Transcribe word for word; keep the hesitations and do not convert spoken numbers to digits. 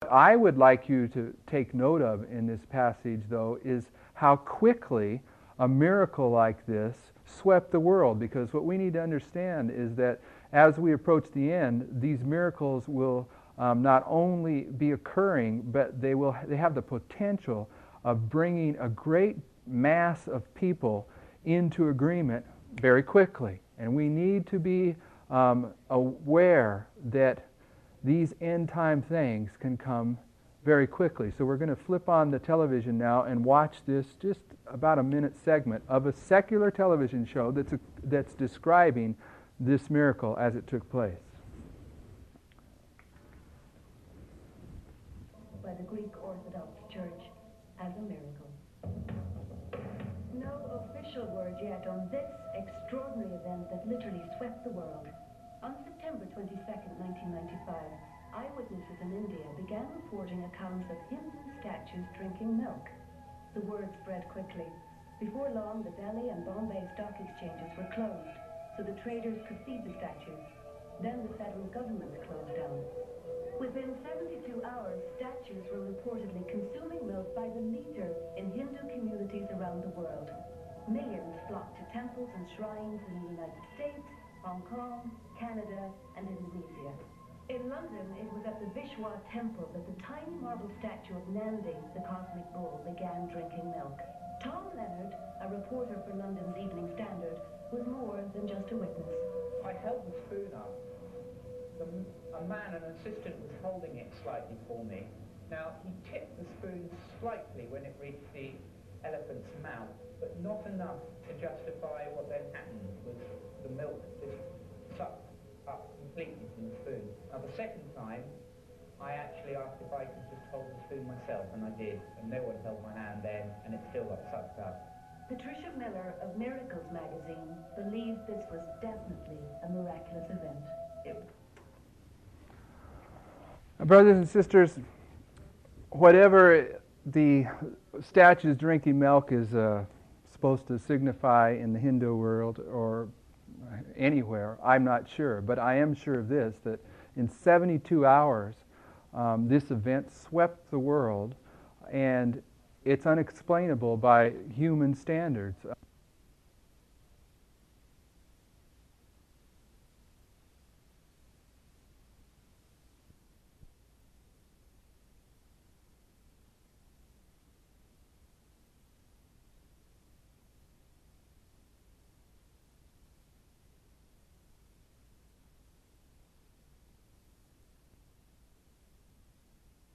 What I would like you to take note of in this passage, though, is how quickly a miracle like this swept the world. Because what we need to understand is that as we approach the end, these miracles will um, not only be occurring, but they will they have the potential of bringing a great mass of people into agreement very quickly. And we need to be um, aware that these end-time things can come very quickly. So we're going to flip on the television now and watch this just about a minute segment of a secular television show that's, a, that's describing this miracle as it took place. By the Greek Orthodox Church as a miracle. No official word yet on this extraordinary event that literally swept the world. On September twenty-second, nineteen ninety-five, eyewitnesses in India began reporting accounts of Hindu statues drinking milk. The word spread quickly. Before long, the Delhi and Bombay stock exchanges were closed, so the traders could see the statues. Then the federal government closed down. Within seventy-two hours, statues were reportedly consuming milk by the liter in Hindu communities around the world. Millions flocked to temples and shrines in the United States, Hong Kong, Canada, and Indonesia. In London, it was at the Vishwa Temple that the tiny marble statue of Nandi, the cosmic bull, began drinking milk. Tom Leonard, a reporter for London's Evening Standard, was more than just a witness. I held the spoon up. The, a man, an assistant, was holding it slightly for me. Now, he tipped the spoon slightly when it reached the elephant's mouth, but not enough to justify what then happened was the milk just sucked up completely from the spoon. Now, the second time, I actually asked if I could just hold the spoon myself, and I did, and no one held my hand then, and it still got sucked up. Patricia Miller of Miracles magazine believed this was definitely a miraculous event. It Brothers and sisters, whatever the statues drinking milk is uh, supposed to signify in the Hindu world or anywhere, I'm not sure. But I am sure of this, that in seventy-two hours, um, this event swept the world, and it's unexplainable by human standards.